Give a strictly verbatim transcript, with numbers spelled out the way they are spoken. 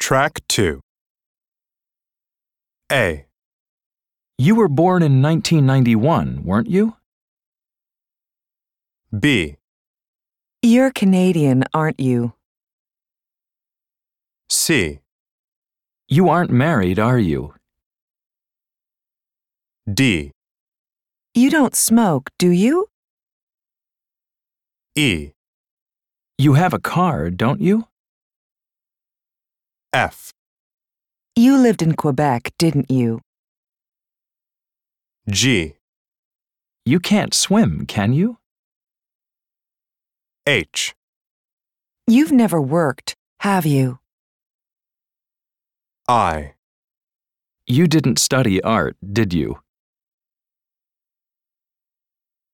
Track two. A. You were born in nineteen ninety-one, weren't you? B. You're Canadian, aren't you? C. You aren't married, are you? D. You don't smoke, do you? E. You have a car, don't you? F. You lived in Quebec, didn't you? G. You can't swim, can you? H. You've never worked, have you? I. You didn't study art, did you?